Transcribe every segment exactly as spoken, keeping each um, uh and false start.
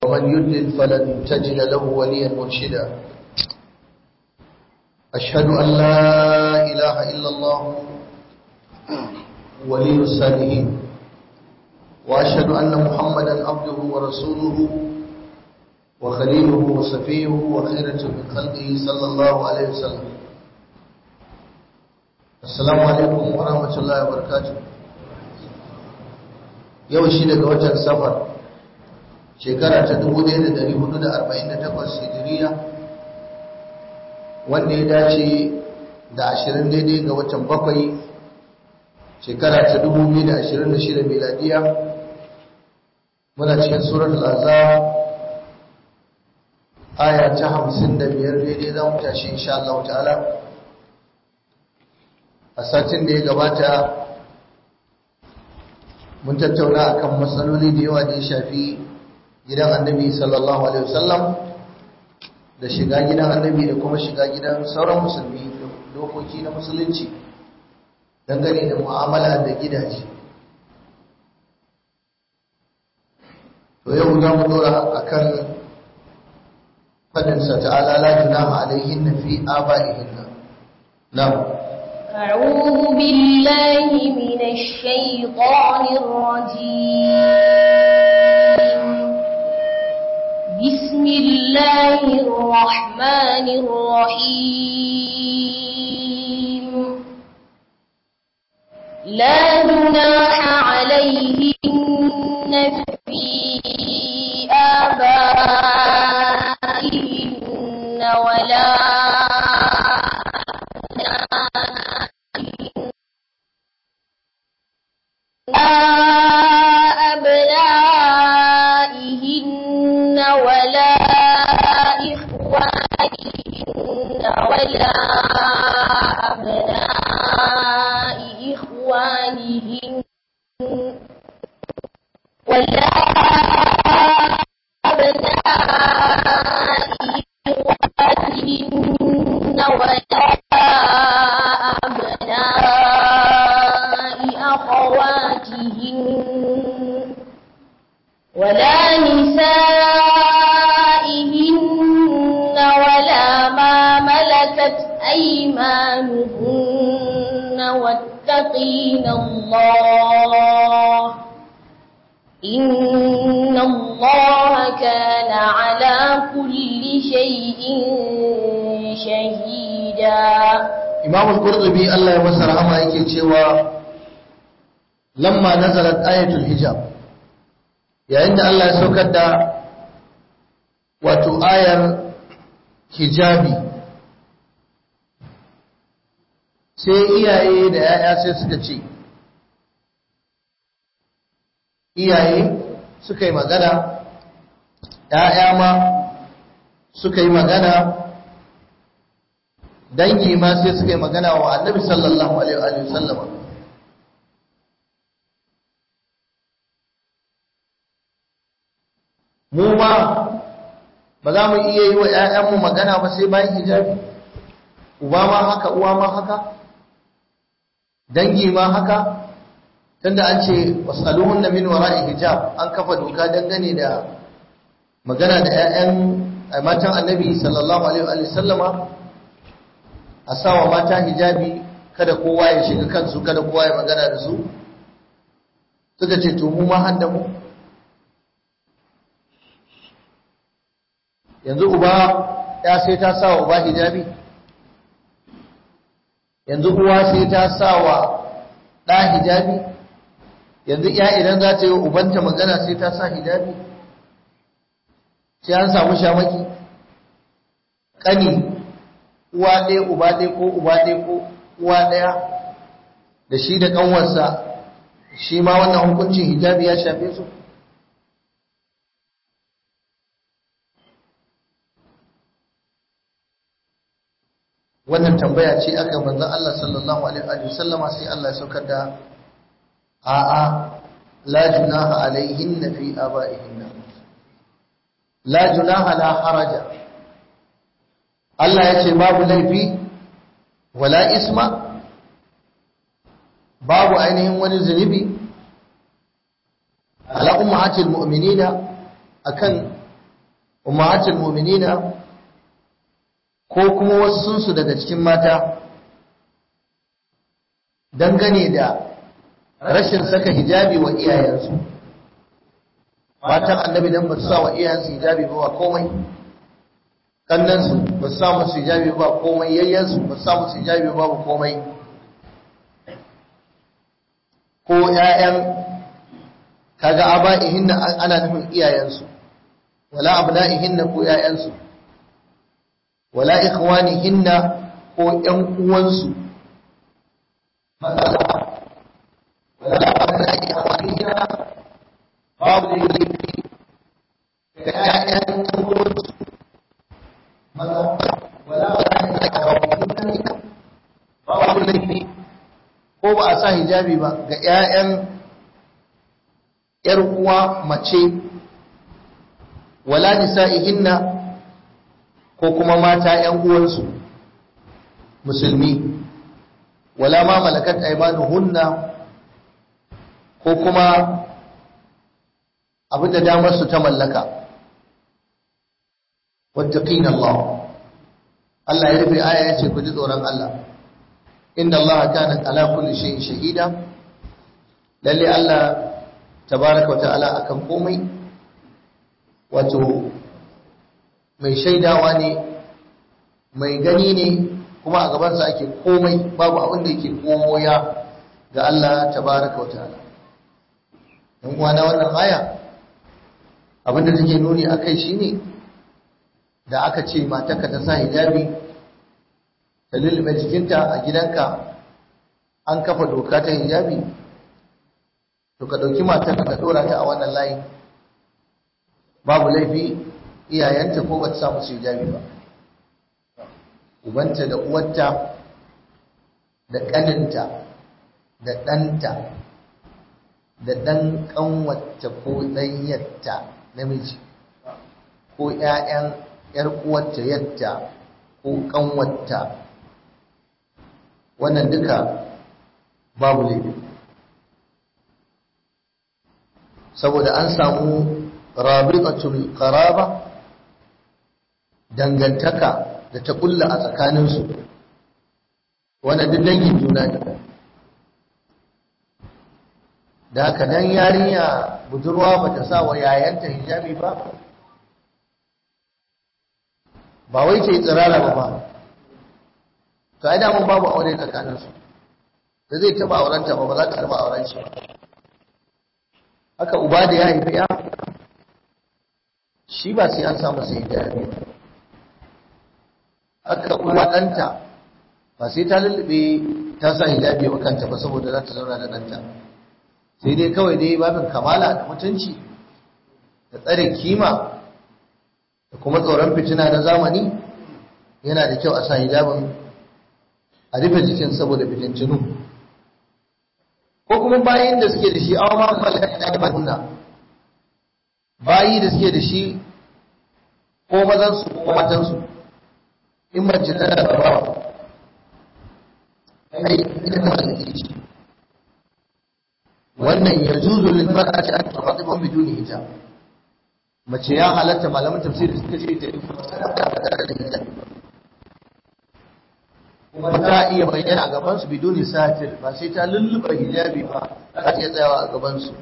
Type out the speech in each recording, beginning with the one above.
ومن يضلل فلن تجد له وليا مرشدا أشهد أن لا إله إلا الله ولي الصالحين وأشهد أن محمدا عبده ورسوله وخليله وصفيه وخيرة من خلقه صلى الله عليه وسلم. السلام عليكم ورحمة الله وبركاته. yau shi daga watan safar shekara ta dubu ɗaya da ɗari hudu da arba'in da takwas hijiriya wanda ya dace da ashirin daidai ga watan bakwai shekara ta dubu biyu da ashirin da shida miladiya. Muna cikin suratul azab aya ta hamsin da biyar daidai za mu tashi insha Allah ta'ala. A satin da ya gabata mun tattauna akan matsaloli da yawa da ya shafi gidan annabi sallallahu alaihi wasallam da shiga gidan annabi da kuma shiga gidan sauran musulmi, dokoki na musulunci dangane da mu'amala da gidaje. To yau za mu dora akan fadinsa ta'ala la junaha alaihinna fi aba'ihinna. Na'am. أعوذ بالله من الشيطان الرجيم. بسم الله الرحمن الرحيم. لا جناح عليهن في آبائهن ولا أبنائهن ولا إخوانهن ولا أبناء إخوانهن ولا أبناء إخوانهن ولا أخواتهن ولا نسائهن ولا ما ملكت أيمانهن واتقين الله إن الله كان على كل شيء شهيدا. إمام القرطبي الله يمسه رحمه yake cewa lamma nazalat ayatul hijab, yayin da Allah ya saukar da wato ayar hijabi, sai iyaye da yaya sai suka ce iyaye suka yi magana, yaya ma suka yi magana, dangi ma sai suka yi magana wa annabi sallallahu alaihi wa sallam. mu ma ba za mu iya yi wa ‘ya'yanmu magana ba sai bayan hijabi, uba ma haka, uwa ma haka, dangi ma haka, tunda an ce wasaluhun na min wara'i hijab, an kafa doka dangane da magana da ‘ya'yan matan annabi sallallahu alaihi wa sallama, a sawa mata hijabi, kada kowa ya shiga kansu, kada kowa ya magana da su. Suka ce to mu ma hadda mu yanzu uba ya sai ta sa wa uba hijabi, yanzu uwa sai ta sa wa ɗa hijabi, yanzu ya idan za ta yi ubanta magana sai ta sa hijabi, sai an samu shamaki. ƙani uwa ɗaya uba ɗaya ko uba ɗaya ko uwa ɗaya da shi da ƙanwarsa, shi ma wannan hukuncin hijabi ya shafe su. Wannan tambaya ce aka manzon Allah sallallahu alaihi wa sallama, sai Allah ya saukar da a'a la junaha alaihinna fi aba'ihinna, la junaha la haraja. Allah ya ce babu laifi wala isma, babu ainihin wani zunubi ala ummahatil mu'minina akan ummahatul mu'minina ko kuma wasu su daga cikin mata dangane da rashin saka hijabi wa iyayensu. Matan annabi dan ba su sa wa iyayensu hijabi ba komai, kannansu ba su sa musu hijabi ba komai, yayyansu ba su sa musu hijabi ba komai, ko ƴaƴan kaga aba'ihinna ana nufin iyayensu, wala abna'ihinna ko ƴaƴansu, wala ikhwanihinna ko ƴan uwansu, wala abna'i ikhwanihinna babu laifi ga ƴaƴan uwansu maza, wala abna'i ikhwanihinna babu laifi ko ba a sa hijabi ba ga ƴaƴan ƴar uwa mace, wala nisa'ihinna ko kuma mata ƴan uwansu musulmi, wala ma malakat aymanuhunna ko kuma abinda damar su ta mallaka. Wattaqina Allah, Allah ya rufe aya yace ku ji tsoron Allah. Inna Allah kana ala kulli shay'in shahida, lalle Allah tabaraka wa ta'ala akan komai wato mai shaidawa ne, mai gani ne, kuma a gabansa ake komai, babu abin da yake koya ga Allah tabaraka wa ta'ala. Dan uwa na wannan aya abin da take nuni akai shine da aka ce matarka ta sa hijabi ta lulluɓe jikinta a gidanka, an kafa doka ta hijabi, to ka ɗauki matarka ka ɗora ta a wannan layin, babu laifi iyayenta ko ba ta sa musu hijabi ba, ubanta da uwarta da ƙaninta da ɗanta da ɗan ƙanwata ko ɗanyarta namiji ko ‘ya'yan ‘yar uwarta yatta ko ƙanwata, wannan duka babu laifi, saboda an samu rabitatul qaraba, dangantaka da ta kulla a tsakaninsu, wannan duk dangin juna ne. Da haka dan yarinya budurwa bata sa wa yayanta hijabi ba, ba wai ce tsirara ba ba, to ai da mun babu aure tsakaninsu, da zai taba aurenta ba ba za ta taba auren shi. Haka uba da ya haifi ya, shi ba sai an samu sai hijabi. Haka uwa ɗanta ba sai ta lullube ta sa hijabi wa kanta ba saboda za ta zauna da ɗanta, sai dai kawai dai babin kamala da mutunci da tsare kima da kuma tsoron fitina na zamani, yana da kyau a sa hijabin a rufe jikin saboda fitintinu. Ko kuma bayin da suke da shi awa ma mallaka da ba, bayi da suke da shi ko mazansu ko matansu, in mace tana da bawa ai ita ta mallake shi, wannan ya juzu lil mar'ati an tuqaddimu biduni hijab. Mace ya halatta, malaman tafsiri suka ce ta yi kuma ta iya bayyana a gabansu biduni satir, ba sai ta lulluɓa hijabi ba, ta iya tsayawa a gabansu.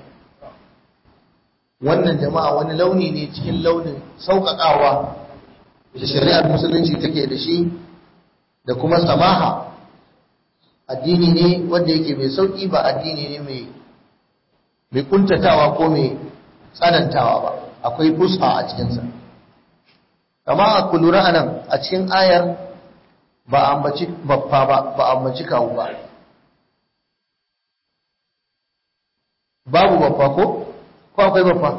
Wannan jama'a wani launi ne cikin launin sauƙaƙawa da shari'ar musulunci take da shi, da kuma samaha. Addini ne wanda yake mai sauƙi, ba addini ne mai mai kuntatawa ko mai tsanantawa ba, akwai fusha a cikinsa. Kama a kulura anan a cikin ayar ba a ambaci baffa ba, ba a ambaci kawu ba, babu baffa ko ko akwai baffa?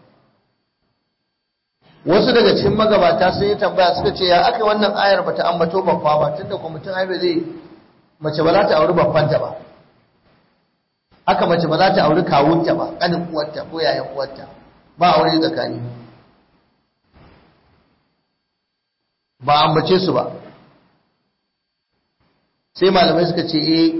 Wasu daga cikin magabata sun yi tambaya suka ce ya aka wannan ayar bata ambato baffa ba, tunda kuma mutum ai ba zai, mace ba za ta auri baffanta ba, haka mace ba za ta auri kawunta ba, kanin uwarta ko yayan uwarta, ba aure tsakani, ba ambace su ba. Sai malamai suka ce eh,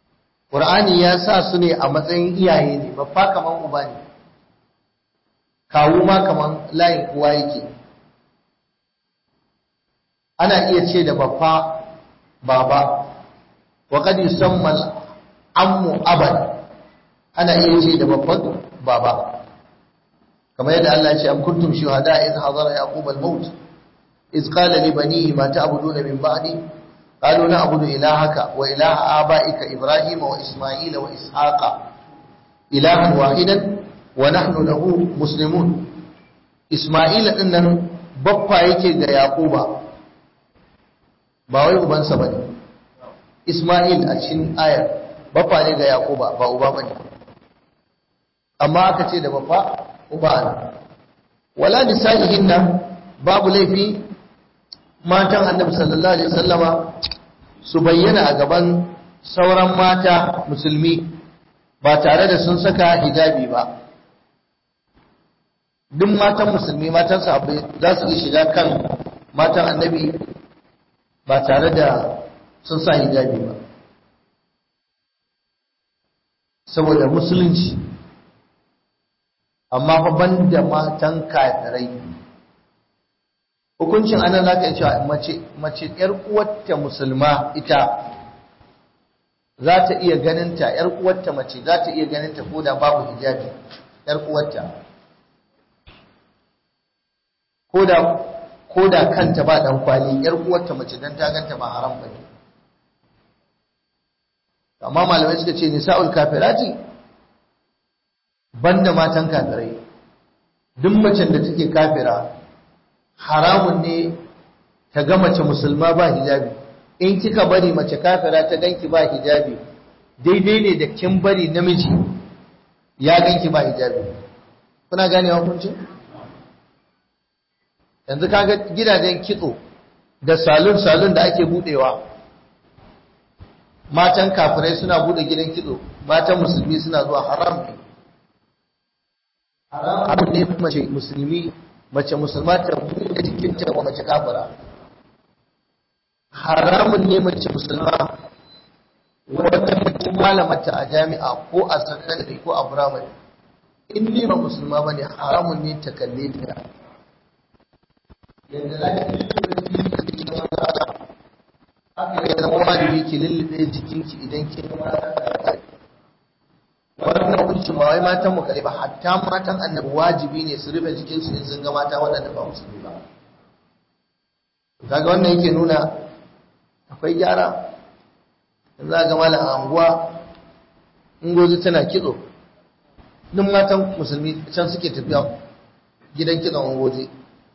Qur'ani ya sa su ne a matsayin iyaye ne, baffa kaman uba ne, kawu ma kaman layin uwa yake. Ana iya ce da baffa baba, wa qad yusamma al-ammu aban, ana iya ce da babban baba. kamar yadda Allah ya ce am kuntum shuhada idh hadara yaqub al-maut idh qala li banihi ma ta'buduna min ba'di qalu na'budu ilahaka wa ilaha abaika ibrahima wa isma'ila wa ishaqa ilahan wahidan wa nahnu lahu muslimun. Isma'ila din nan baffa yake ga yaquba, ba wai ubansa bane. Isma'il a cikin ayar baffa ne ga yaquba, ba uba bane, amma aka ce da baffa uba ne. Wala nisa'ihinna, babu laifi matan annabi sallallahu alaihi wasallama su bayyana a gaban sauran mata musulmi ba tare da sun saka hijabi ba. Duk matan musulmi, matan sahabbai za su iya shiga kan matan annabi ba tare da sun sa hijabi ba, saboda musulunci. Amma fa banda matan kafirai. Hukuncin anan zaka yi cewa mace mace yar uwarta musulma ita za ta iya ganinta, yar uwarta mace za ta iya ganinta ko da babu hijabi, yar uwarta ko da ko da kanta ba dan kwali, yar uwarta mace dan ta ganta ba haram bane. Amma malamai suka ce nisa'ul kafirati banda matan kafirai, duk macen da take kafira haramun ne ta ga mace musulma ba hijabi. In kika bari mace kafira ta ganki ba hijabi, daidai ne da kin bari namiji ya ganki ba hijabi. Kuna gane hukunci? Yanzu kaga gidajen kitso da salon salon da ake budewa, matan kafirai suna bude gidan kitso, matan musulmi suna zuwa, haram ne. Haram ne mace musulmi, mace musulma ta buɗe jikinta wa mace kafira. Haramun ne mace musulma wata mace malamata a jami'a ko a sakandare ko a firamare, in ne ba musulma ba ne, haramun ne ta kalle ta. Yadda za ki yi da jikin maza, haka ya zama wajibi ki lullube jikinki idan kin mata. Wannan hukuncin ba wai matan mu kare ba, hatta matan annabi wajibi ne su rufe jikinsu in sun ga mata waɗanda ba musulmi ba. Kaga wannan yake nuna akwai gyara. In za ga malam a anguwa in gozi tana kitso, duk matan musulmi can suke tafiya gidan kitson ungozi,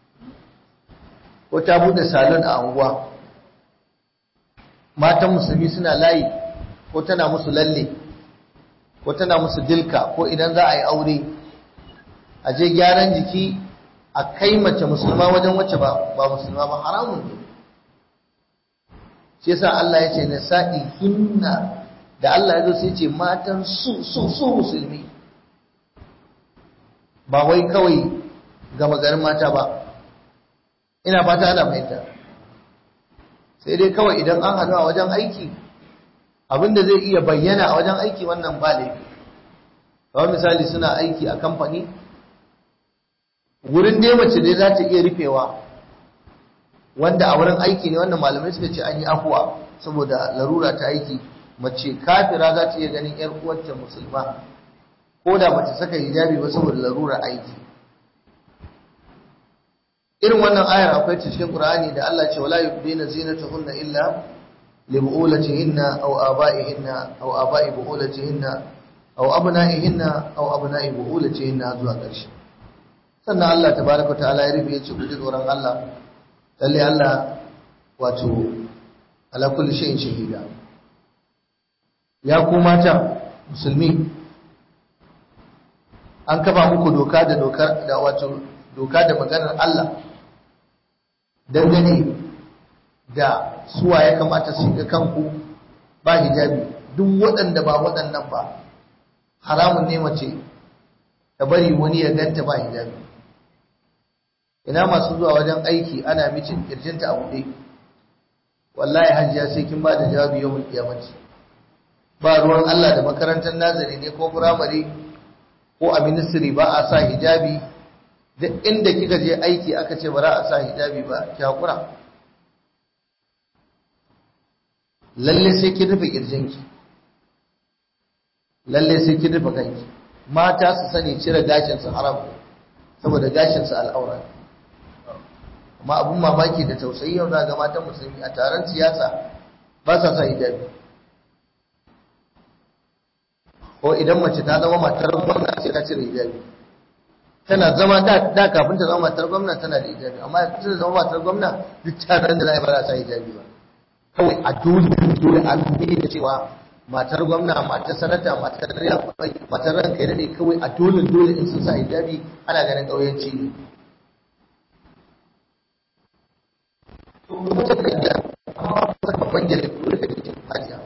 ko ta bude salon a anguwa, matan musulmi suna layi, ko tana musu lalle, ko tana musu dilka, ko idan za a yi aure a je gyaran jiki a kai mace musulma wajen wacce ba ba musulma ba, haramun ne. Shi yasa Allah ya ce nisa'i hinna, da Allah ya zo sai ce matan su su su musulmi, ba wai kawai gama garin mata ba. Ina fata ana fahimta. Sai dai kawai idan an haɗu a wajen aiki, abinda zai iya bayyana a wajen aiki wannan ba laifi. Kawai misali suna aiki a kamfani, wurin dai mace dai za ta iya rufewa, wanda a wurin aiki ne, wannan malamai suka ce an yi afuwa saboda larura ta aiki. Mace kafira za ta iya ganin yar uwarta musulma ko da bata saka hijabi ba saboda larura aiki. Irin wannan ayar akwai ta cikin Qur'ani da Allah ce wala yubdina zinatahunna illa li bu'ulatihinna aw aba'ihinna aw aba'i bu'ulatihinna aw abna'ihinna aw abna'i bu'ulatihinna zuwa ƙarshe. Sannan Allah tabaraka ta'ala ya rubuce ce ku ji tsoron Allah, lalle Allah wato ala kulli shay'in shahida. Ya ku mata musulmi, an kafa muku doka da dokar da wato doka da maganar Allah dangane da suwa ya kamata su ga kanku ba hijabi. Duk waɗanda ba waɗannan ba, haramun ne mace ta bari wani ya ganta ba hijabi. Ina masu zuwa wajen aiki ana micin kirjinta a buɗe, wallahi hajiya sai kin ba da jawabi yau kiyamati. Ba ruwan Allah da makarantar nazari ne ko firamare ko a ministry ba a sa hijabi duk inda kika je aiki aka ce ba za a sa hijabi ba ki hakura, lalle sai ki rufe kirjinki, lalle sai ki rufe kanki. Mata su sani cire gashin su haram saboda gashin su al'aura. Amma abun mamaki da tausayi yau za ga matan musulmi a taron siyasa ba sa sa hijabi. Ko idan mace ta zama matar gwamna sai ta cire hijabi. Tana zama da da kafin ta zama matar gwamna tana da hijabi, amma ta zama matar gwamna duk taron da za a ba za sa hijabi ba. Kawai a dole dole a nuni da cewa matar gwamna, matar sanata, matar riya, matar ranka ya dade, kawai a dole dole in sun sa hijabi ana ganin ƙauyenci ne. To kuma ta da amma babban gele dole da cikin hajiya.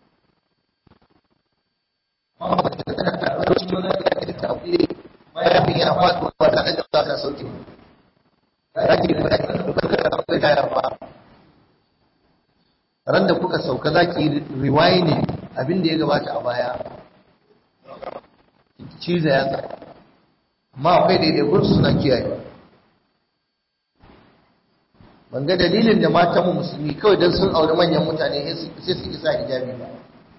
Amma ba ta tana da rashin wani da ta kule bayan bin yana faɗuwa ba ta da ta sauke. Raki da ba ta da ba. Ran da kuka sauka za ki riwaye ne abin da ya gabata a baya, ciza ya tsa, amma akwai daidai suna kiyaye. Ban ga dalilin da matanmu musulmi kawai don sun auri manyan mutane sai su isa hijabi ba.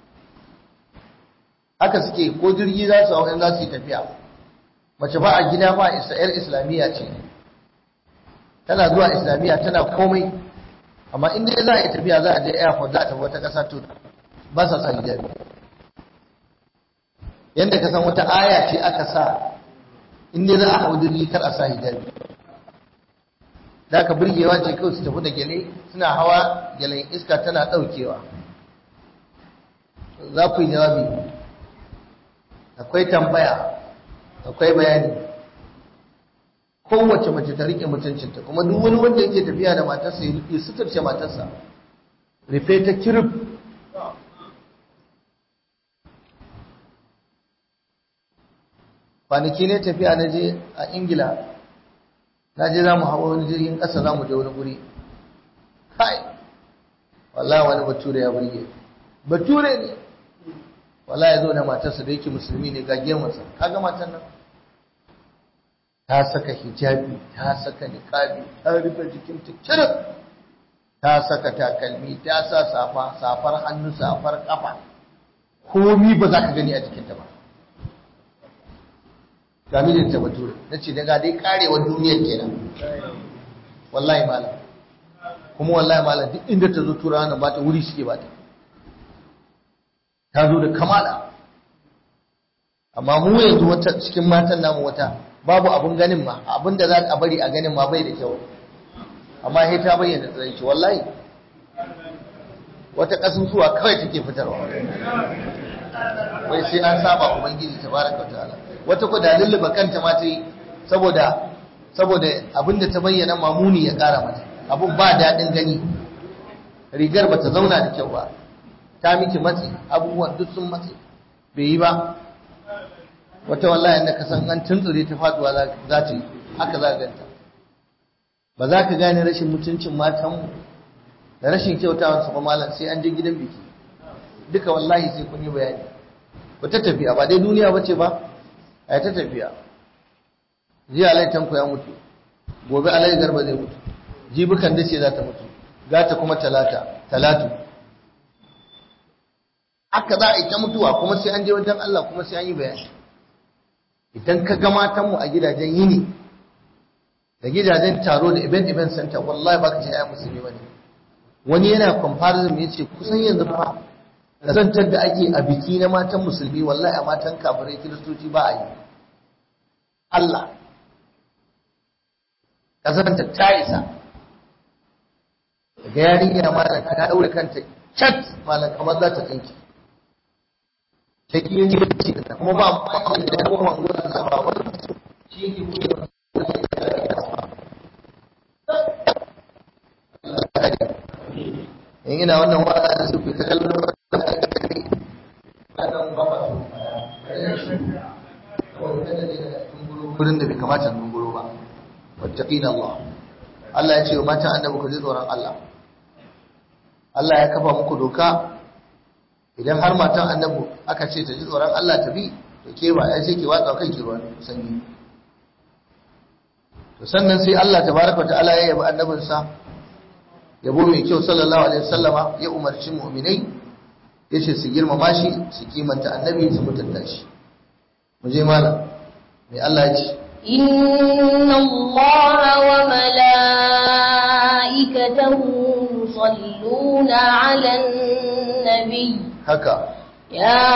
Haka suke ko jirgi za su hau za su yi tafiya, mace ba a gida ba yar islamiyya ce, tana zuwa islamiyya tana komai, amma inda za a yi tafiya za a je airport za a tafi wata ƙasa to ba sa sa hijabi. Yadda ka san wata aya ce aka sa inda za a hau jirgi kar a sa hijabi. Da aka burgewa ce kawai su tafi da gyale, suna hawa gyalen iska tana ɗaukewa. Za ku yi jawabi, akwai tambaya, akwai bayani. Kowace mace ta rike mutuncinta, kuma duk wani wanda yake tafiya da matarsa ya suturce matarsa, rufe ta kirif. Kwanaki ne tafiya na je a Ingila, na je za mu hawa wani jirgin ƙasa za mu je wani guri. Kai, wallahi wani bature ya burge, bature ne, wallahi ya zo da matarsa da yake musulmi ne ga gemunsa, kaga matan nan ta saka hijabi, ta saka niqabi, ta rufe jikinta kirif, ta saka takalmi, ta sa safa, safar hannu, safar kafa, komi ba za ka gani a jikinta ba. Ga mijinta bature, na ce daga dai karewar duniyar kenan. Wallahi malam, kuma wallahi malam duk inda ta zo turawa nan ba ta wuri suke ba ta. Ta zo da kamala. Amma mu yanzu wata cikin matan namu wata babu abun ganin ma, abun da za a bari a ganin ma bai da kyau, amma sai ta bayyana tsaraici. Wallahi wata kasusuwa kawai take fitarwa, wai sai an saba ubangiji tabaraka ta'ala. Wata ko da lulluba kanta ma ta yi saboda saboda abin da ta bayyana mamuni ya kara mata, abun ba daɗin gani, rigar ba ta zauna da kyau ba, ta miki matsi, abubuwan duk sun matsi, bai yi ba. Wata wallahi yadda ka san an tuntsure ta faduwa za ta yi, haka za ka ganta. Ba za ka gane rashin mutuncin matanmu da rashin kyautawan su ba malam sai an je gidan biki. Duka wallahi sai kun yi bayani. Ba ta tafiya ba dai duniya bace ba, ai ta tafiya. Jiya Alai Tanko ya mutu, gobe Alai Garba zai mutu, jibi kan dace za ta mutu, gata kuma talata, talatu. Haka za a yi ta mutuwa kuma sai an je wajen Allah kuma sai an yi bayani. Idan ka ga matanmu a gidajen yini da gidajen taro da event event center, wallahi baka ce ayi musulmi bane. Wani yana comparison ya ce kusan yanzu fa zantar da ake a biki na matan musulmi wallahi a matan kafirai kiristoci ba a yi. Allah kazanta ta isa. Daga yarinya malam ka daure kanta chat malam kamar za ta tsinki. Sai yin yi da kuma ba ba da kuma gona da ba wani shi yake buɗe in ina wannan wata da su fita kallon wannan ba su wurin da bai kamata dunguro ba. Wattaqina Allah, Allah ya ce wa matan annabi ku ji tsoron Allah. Allah ya kafa muku doka, idan har matan annabi aka ce ta ji tsoron Allah ta bi, to ke ba ai sai ki watsa kanki ruwan sanyi. sannan sai Allah tabaraka ta'ala ya yabi annabinsa yabo mai kyau sallallahu alaihi wasallama ya umarci mu'minai yace su girmama shi su kimanta annabi su mutunta shi mu je malam mai Allah ya ce inna allaha wa malaikatahu yusalluna 'alan nabiy haka يا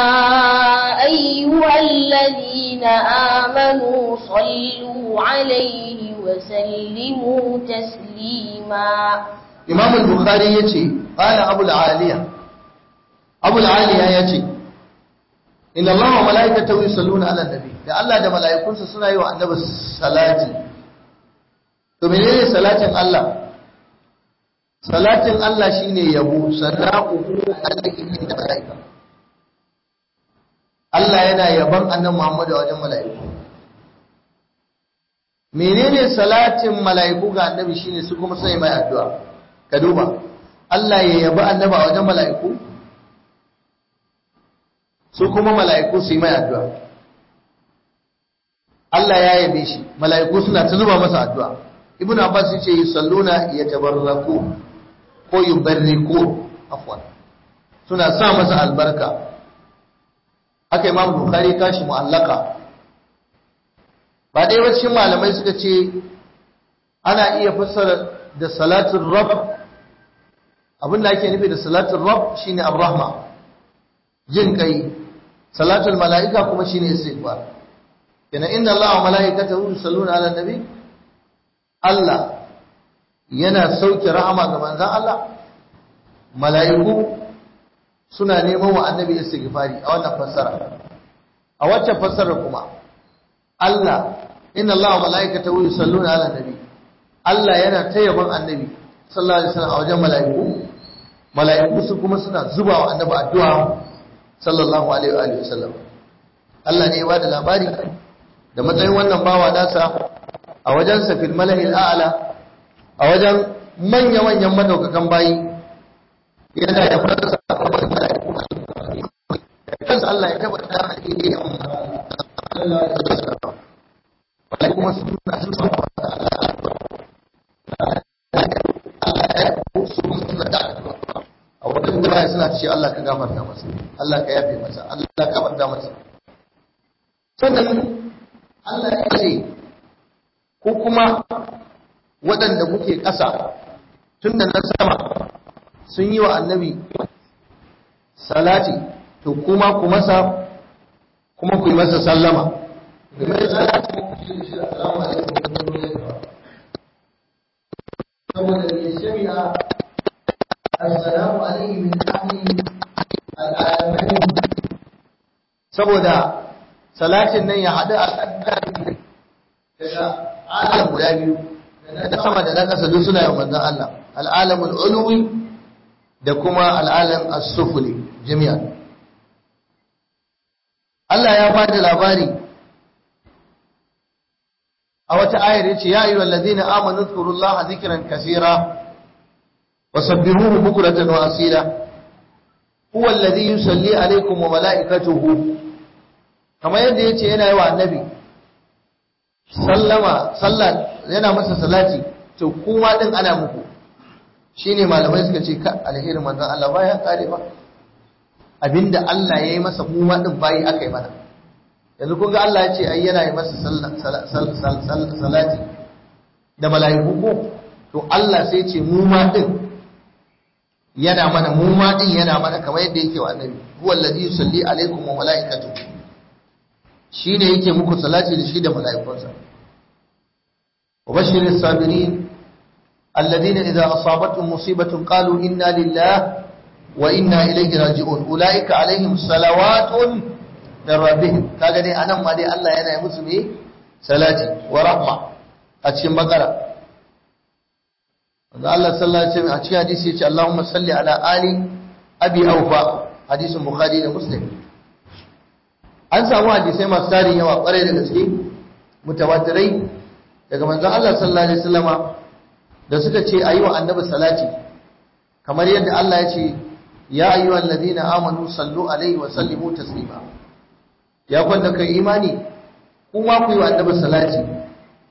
أيها الذين آمنوا صلوا عليه وسلموا تسليما إمام البخاري يتي قال أبو العالية أبو العالية يتي إن الله وملائكته يصلون على النبي يا الله ده ملائكون سنة وعندما الصلاة تمنين صلاة الله صلاة الله شيني يبو سناؤه عليه من الملائكة Allah yana yaban annabi Muhammad a wajen mala'iku. Menene salatin mala'iku ga annabi shine su kuma sai mai addu'a. Ka duba, Allah ya yabi annabi a wajen mala'iku. Su kuma mala'iku su yi mai addu'a. Allah ya yabe shi, mala'iku suna ta zuba masa addu'a. Ibn Abbas yace yusalluna yatabarraku ko yubarriku afwan. Suna sa masa albarka. Haka Imam Bukhari kashi mu'allaka ba dai wasu malamai suka ce ana iya fassara da salatul rabb abinda ake nufi da salatul rabb shine ar-rahma jin kai salatul malaika kuma shine istighfar kana inna allaha wa malaikatahu yusalluna ala nabi Allah yana sauke rahama ga manzon Allah malaiku suna neman wa annabi istighfari a wannan fassara a wacce fassara kuma Allah inna Allah wa malaikatahu yusalluna ala nabi Allah yana tayyaban annabi sallallahu alaihi wasallam a wajen malaiku malaiku su kuma suna zuba wa annabi addu'a sallallahu alaihi wa alihi wasallam Allah ne ya bada labari da matsayin wannan bawa nasa a wajen sa fil mala'il a'la a wajen manya manyan madaukakan bayi yana da fara kansa Allah ya tabbata da hakiki ya umma Allah ya tabbata wala kuma suna suna a wajen da suna ce Allah ka gafarta masa Allah ka yafe masa Allah ka gafarta masa sannan Allah ya ce ko kuma waɗanda kuke ƙasa tunda na sama sun yi wa annabi salati to kuma ku masa kuma ku yi masa sallama game salati ku yi shi assalamu alaikum saboda ya shari'a assalamu alaikum min ahli al'alamin saboda salatin nan ya haɗu a ƙaddari daga alam guda biyu da sama da na ƙasa duk suna yin manzon Allah al'alamul ulwi da kuma al'alam as-sufli jami'an Allah ya bada labari a wata ayar yace ya ayyuhal ladina amanu zkurullaha dhikran kaseera wasabbihuhu bukratan wa asila huwa alladhi yusalli alaykum wa malaikatuhu kamar yadda yace yana yi wa annabi sallama sallat yana masa salati to kuma din ana muku shine malamai suka ce ka alherin manzon Allah baya kare ba abinda Allah ya yi masa kuma din bayi aka yi mana yanzu kun ga Allah ya ce ai yana yi masa salati da mala'iku ko to Allah sai ce mu ma din yana mana mu ma din yana mana kamar yadda yake wa annabi huwa allazi yusalli alaikum wa malaikatuhu shine yake muku salati da shi da mala'ikunsa wa bashiris sabirin alladhina idza asabatuhum musibatun qalu inna lillahi wa inna ilaihi raji'un ulaika alaihim salawatun min rabbihim kaga dai anan ma dai Allah yana yi musu me salati wa rahma a cikin bakara wanda Allah sallallahu alaihi wasallam a cikin hadisi yace Allahumma salli ala ali abi awfa hadisin bukhari da muslim an samu hadisai masu tarin yawa kwarai da gaske mutawatirai daga manzon Allah sallallahu alaihi wasallama da suka ce ayi wa annabi salati kamar yadda Allah ya ce ya ayyuhal ladina amanu sallu alaihi wa sallimu taslima ya kwanda kai imani kuma ku yi wa annabi salati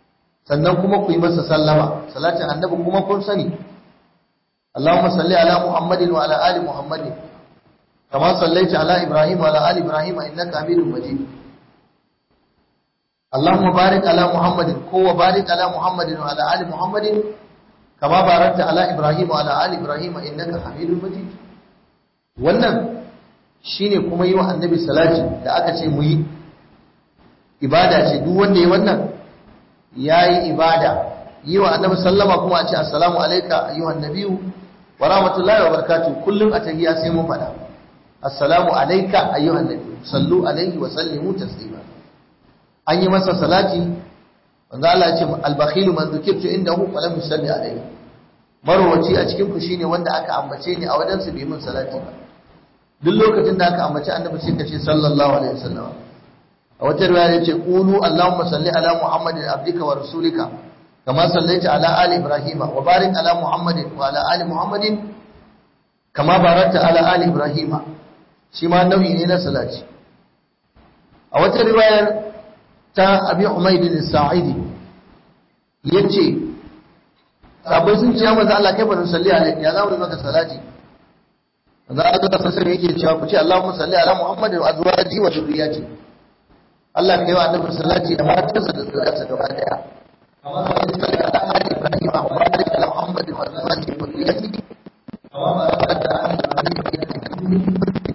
sannan kuma ku yi masa sallama. Salatin annabi kuma kun sani, Allahumma salli ala Muhammadin wa ala ali Muhammadin kama sallaita ala Ibrahim wa ala ali Ibrahim innaka Hamidum Majid. Allahumma barik ala Muhammadin ko wa barik ala Muhammadin wa ala ali Muhammadin kama barakta ala Ibrahim wa ala ali Ibrahim innaka Hamidum Majid. Wannan shine kuma yi wa annabi salati da aka ce mu yi. Ibada ce, duk wanda ya wannan yayi ibada. Yi wa annabi sallama kuma a ce assalamu alayka ayyuhan nabiyyu wa rahmatullahi wa barakatuh. Kullum a tahiyya sai mun fada assalamu alayka ayyuhan nabiyyu sallu alaihi wa sallimu taslima. An yi masa salati, wanda Allah ya ce al-bakhilu man dhukirtu indahu wa lam yusalli alayhi. Marwaci a cikin ku shine wanda aka ambace ni a wajen su bai mun salati ba. Duk lokacin da aka ambace annabi sai ka ce sallallahu alaihi wasallam. A wata riwaya yace qulu allahumma salli ala muhammadin abdika wa rasulika kama sallaita ala ali ibrahima wa barik ala muhammadin wa ala ali muhammadin kama barakta ala ali ibrahima. Shi ma nau'i ne na salati. A wata riwayar ta abi umayd as-sa'idi yace sabai sun ce manzo Allah kai ba salli alaihi ya zamu maka salati. Manzo Allah sallallahu yake cewa ku ce Allahumma salli ala muhammadin wa azwajihi wa dhurriyyati. Allah kai wa annabi salati da matarsa da zuriyarsa gaba daya. Kama salli ala ali ibrahim wa barik ala muhammadin wa azwajihi wa dhurriyyati. Kama barakta ala ibrahim.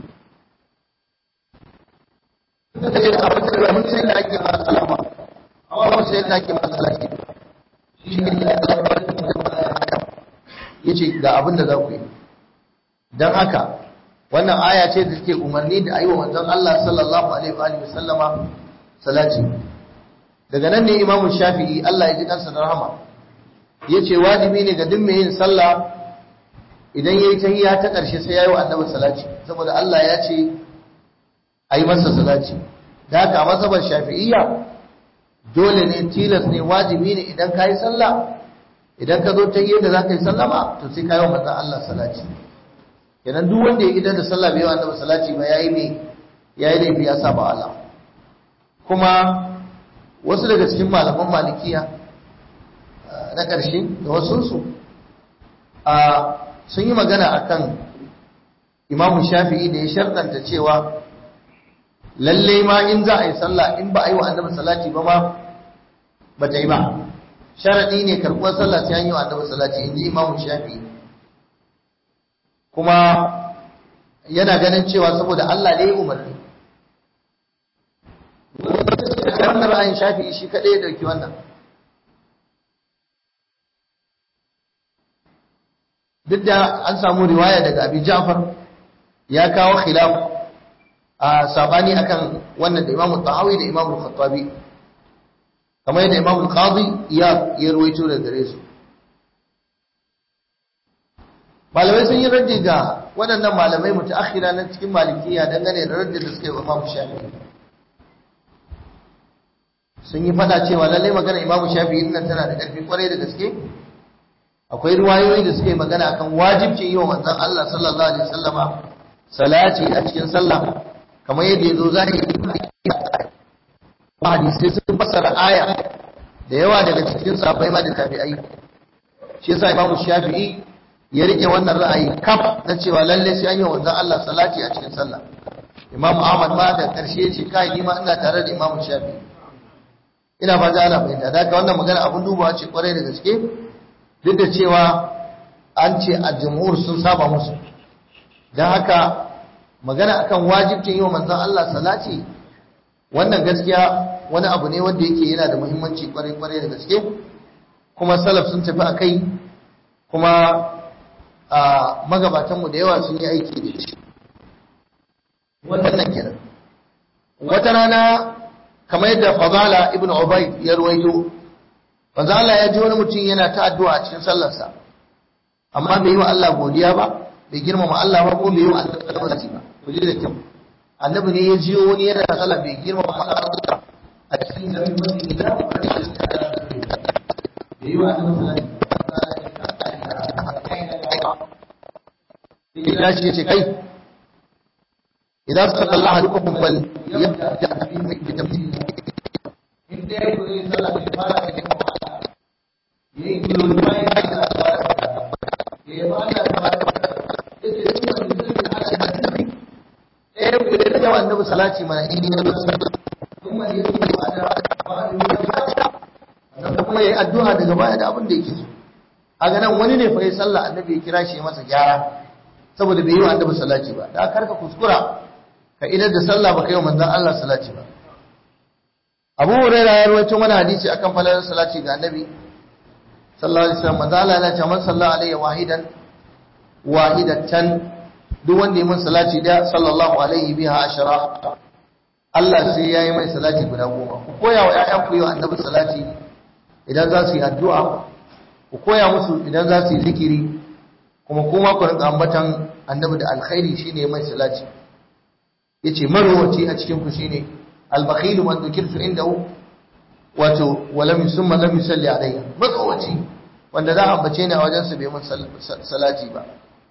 Sai da abin da mun sai da ake masa salama. Amma sai da ake masa salati. Shi ne yace ga abin da za ku yi. Dan haka wannan aya ce da take umarni da ayi wa manzon Allah sallallahu alaihi wa alihi wasallama salati. Daga nan ne Imam Shafi'i Allah ya ji kansa da rahama yace wajibi ne ga duk mai yin sallah idan yayi tahiyya ta karshe sai yayi wa annabi salati, saboda Allah ya ce ayi masa salati. Da haka a mazhabar Shafi'iyya dole ne, tilas ne, wajibi ne idan kai sallah, idan ka zo tahiyya da zaka yi sallama to sai kai wa manzon Allah salati. Kenan duk wanda ya gidan da sallah bai wa annabi salati ba yayi me yayi laifi ya saba Allah. Kuma wasu daga cikin malaman malikiya na ƙarshe da wasu su a sun yi magana akan Imam Shafi'i da ya sharɗanta cewa lalle ma in za a yi sallah in ba a yi wa annabi salati ba ma ba ta yi ba. Sharadi ne karɓuwar sallah sai an yi wa annabi salati, in ji Imam Shafi'i. Kuma yana ganin cewa saboda Allah ne ya umarni. Wannan ra'ayin Shafi'i shi kaɗai ya ɗauki wannan. Duk da an samu riwaya daga Abi Ja'far ya kawo khilaf a sabani akan wannan da Imam Tahawi da Imam Al-Khattabi, kamar yadda Imam Al-Qadi ya ya ruwaito daga gare su. Malamai sun yi raddi ga waɗannan malamai mutaakhira na cikin malikiya dangane da raddi da suka yi wa Imam Shafi'i. Sun yi fada cewa lalle magana Imam Shafi'i nan tana da ƙarfi kwarai da gaske. Akwai riwayoyi da suka yi magana akan wajibcin yi wa manzon Allah sallallahu alaihi wasallama salati a cikin sallah, kamar yadda yazo zahiri a hadisi sun fassara aya da yawa daga cikin sahabbai ma da tabi'ai. Shi yasa Imam Shafi'i ya rike wannan ra'ayi kaf na cewa lalle sai an yi wa manzon Allah salati a cikin sallah. Imam Ahmad ma da karshe ce kai ni ma ina tare da Imam Shafi'i. Ina ba za ana fahimta da haka wannan magana abun dubawa ce kwarai da gaske, duk da cewa an ce a jumhur sun saba musu. Don haka magana akan wajibcin yi wa manzon Allah salati wannan gaskiya wani abu ne wanda yake yana da muhimmanci kwarai kwarai da gaske, kuma salaf sun tafi akai, kuma a magabatanmu da yawa sun yi aiki da shi. Wannan kenan. Wata rana kamar yadda Fadala ibn Ubayd ya ruwaito, manzo Allah ya ji wani mutum yana ta addu'a a cikin sallarsa, amma bai yi wa Allah godiya ba, bai girmama Allah ba, ko bai yi wa Allah salati ba. Ku ji da kyau. Annabi ne ya ji wani yana sallah bai girmama Allah a cikin garin Madina, bai yi wa Allah salati ba. Ya ce ce kai idan sallallahu alaihi wa sallam yabda bi tamthil inda yayi sallah bai fara da yayi kullum bayan da Allah ya ba Allah ta ba yace kuma mutum da Allah eh ku da yawa annabi salati mana in ya kuma yayi ba da ba da kuma yayi addu'a daga baya da abin da yake so a ga nan wani ne fa yayi sallah annabi ya kira shi masa gyara saboda bai yi wa annabi salati ba da karka kuskura ka idar da sallah baka yi wa manzon Allah salati ba Abu Hurairah ya rawaito mana hadisi akan falalar salati ga annabi sallallahu alaihi wasallam manzon Allah ya ce man sallallahu alaihi wahidan wahidatan duk wanda ya mun salati da sallallahu alaihi biha ashara Allah sai yayi mai salati guda goma ku koya wa ƴaƴan ku yi wa annabi salati idan za su yi addu'a ku koya musu idan za su yi zikiri kuma kuma ku rinka ambatan annabi da alkhairi shine mai salati yace marwaci a cikin ku shine al-bakhil man dhukirtu indahu wato walam yusma lam yusalli alayya marwaci wanda za a ambace ni a wajen sa bai mun salati ba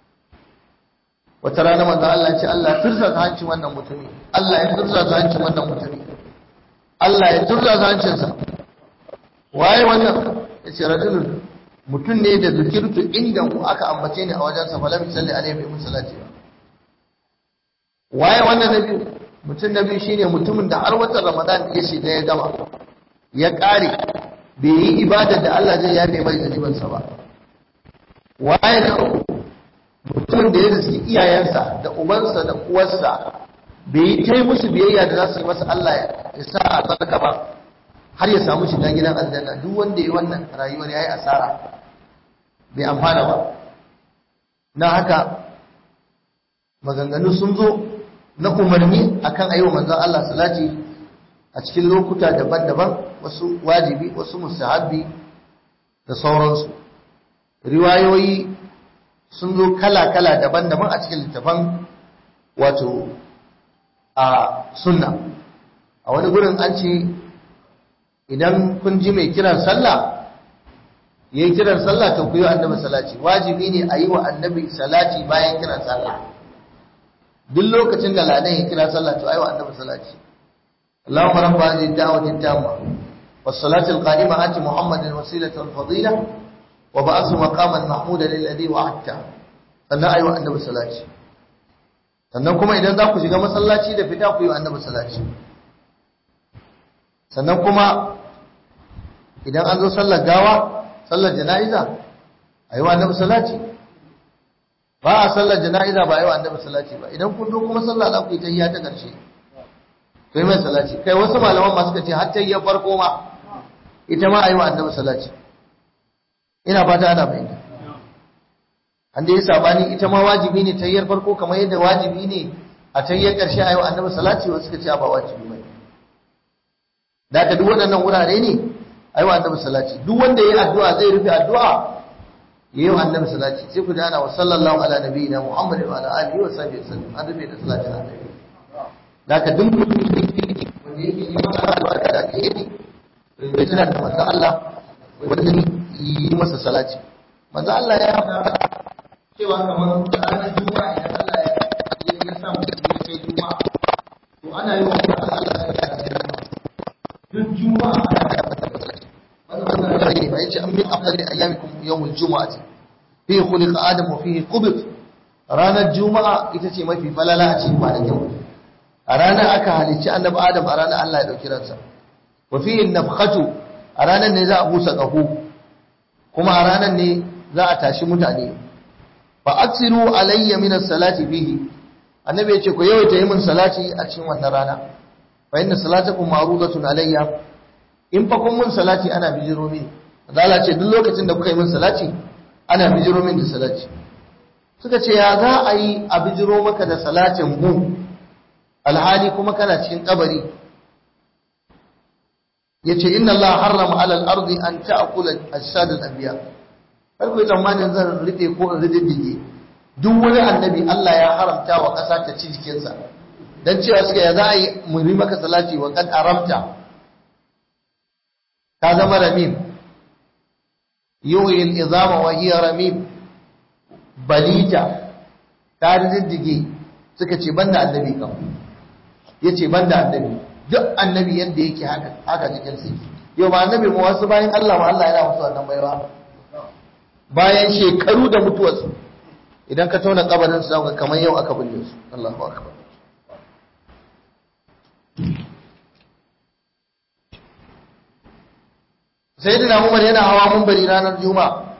wata rana manzo Allah ya ce Allah ya turza hancin wannan mutumi Allah ya turza hancin wannan mutumi Allah ya turza hancin sa waye wannan yace rajulun mutum ne da zikirtu inda ku aka ambace ni a wajensa fa lam yusalli alaihi bi musallati ba waye wannan nabi mutum nabi shine mutumin da har watan ramadan ya shiga ya gama ya kare bai yi ibada da Allah zai yafe mai zaliban sa ba waye ne mutumin da ya riski iyayensa da ubansa da uwarsa bai yi tai musu biyayya da za su yi masa Allah ya sa a barka ba har ya samu shiga gidan aljanna duk wanda yi wannan rayuwar yayi asara bai amfana ba na haka maganganu sun zo na umarni akan ayyuka manzon Allah salati a cikin lokuta daban-daban wasu wajibi wasu mustahabbi da sauransu riwayoyi sun zo kala-kala daban-daban a cikin littafan wato a sunna a wani gurin an ce idan kun ji mai kiran sallah yayi kiran sallah to ku yi annabi salati wajibi ne a yi wa annabi salati bayan kiran sallah duk lokacin da ladan ya kira sallah to ayi wa annabi salati Allahumma rabb hadhihi ad-da'wati at-tamma was-salati al-qa'imah ati Muhammadan wasilata wal-fadila wa ba'athu maqaman mahmudan alladhi wa'adta sannan ayi wa annabi salati sannan kuma idan za ku shiga masallaci da fita ku yi wa annabi salati sannan kuma idan an zo sallar gawa sallar jana'iza a yi wa annabi salati ba a sallar jana'iza ba a yi wa annabi salati ba idan kun zo kuma sallah za ku yi tahiyya ta ƙarshe to yi mai salati kai wasu malaman masu kace har tahiyyar farko ma ita ma a yi wa annabi salati ina fata ana bayyana an da yi sabani ita ma wajibi ne tahiyyar farko kamar yadda wajibi ne a tahiyyar ƙarshe a yi wa annabi salati wasu suka ce ba wajibi ba da ka duk waɗannan wurare ne ai wa annabi salati duk wanda yayi addu'a zai rufe addu'a yayi wa annabi salati sai ku dana wa sallallahu ala nabiyina muhammadin wa ala alihi wa sahbihi wasallam an rufe da salati na annabi da ka duk wanda yake yi masa addu'a da alheri bai tana da manzo Allah wanda yi masa salati manzo Allah ya cewa kamar ranar juma'a idan Allah ya ya sa mu sai juma'a to ana yi wa Allah duk juma'a ba yace an min afdali ayyamikum yawmul jumu'ati fi khuliqa adam wa fihi qubit ranar juma'a ita ce mafi falala a cikin kwanakin a ranar aka halicci annabi adam a ranar Allah ya dauki ransa wa fihi nafkhatu a ranar ne za a busa kaho kuma a ranar ne za a tashi mutane fa aksiru alayya min as-salati fihi annabi yace ku yawaita yi min salati a cikin wannan rana fa inna salatakum ma'rudatun alayya in fa kun mun salati ana bijiro mini Allah ce duk lokacin da kuka yi mun salati ana bijiro mini da salati suka ce ya za a yi a bijiro maka da salatin mu alhali kuma kana cikin kabari yace inna Allah harrama 'ala al-ardi an ta'kula ajsad al-anbiya har ku zamanin zan rufe ko in riddige duk wani annabi Allah ya haramta wa ƙasa ta ci jikinsa dan cewa suka ya za a yi mu yi maka salati wa kad aramta ka zama ramim yuhil izama wa hiya ramim balita ta riddige suka ce banda annabi kan yace banda annabi duk annabi yanda yake haka haka cikin sa yau ba annabi mu wasu bayan Allah ma Allah yana musu wannan baiwa bayan shekaru da mutuwarsu idan ka tona kabarin su zaka kamar yau aka binne su Allahu akbar sayyidina Umar yana hawa munbari ranar juma'a